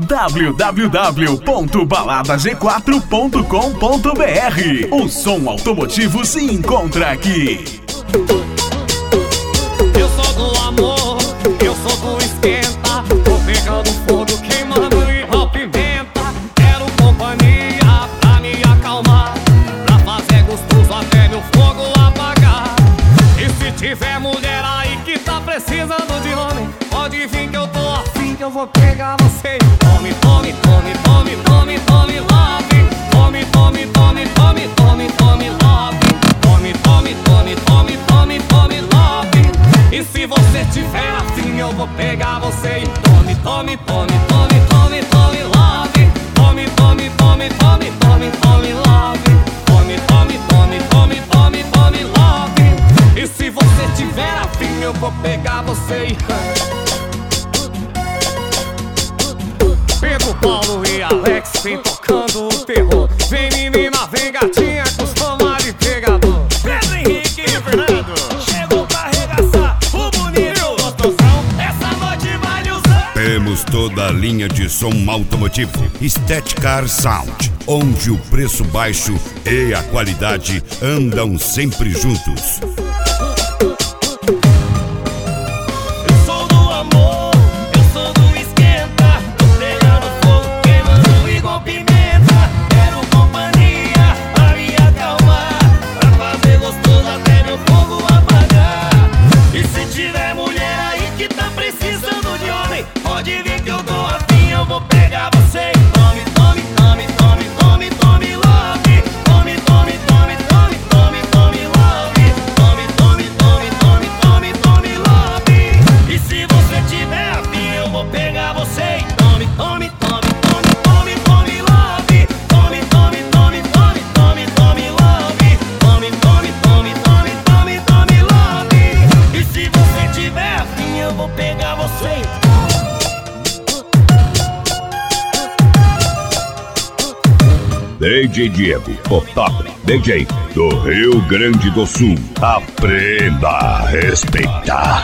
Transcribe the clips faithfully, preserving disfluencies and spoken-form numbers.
w w w ponto balada g quatro ponto com ponto b r. O som automotivo se encontra aqui. Eu sou do amor, eu sou do esquenta. Tô pegando fogo, queimando e ao pimenta. Quero companhia pra me acalmar, pra fazer gostoso até meu fogo apagar. E se tiver mulher aí que tá precisando de homem, pode vir que eu tô afim, que eu vou pegar você. Tome, tome, tome, tome, tome, tome, love. Tome, tome, tome, tome, tome, tome, love. Tome, tome, tome, tome, tome, tome, love. E se você tiver afim, eu vou pegar você. Tome, tome, tome, tome, tome, tome, love. Tome, tome, tome, tome, tome, tome, love. Tome, tome, tome, tome, tome, tome, love. E se você tiver afim, eu vou pegar você. Pedro, Paulo e Alex vem tocando o terror. Vem menina, vem gatinha, com os fama de pegador. Pedro Henrique e Fernando chegou pra arregaçar. O bonito e o gostosão, essa noite vai lhe usar. Temos toda a linha de som automotivo Estética Sound, onde o preço baixo e a qualidade andam sempre juntos. D J Diego, o top D J do Rio Grande do Sul. Aprenda a respeitar.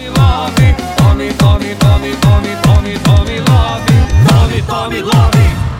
Tome, tome, tome, tome, tome, tome, love. Tome, tome, love.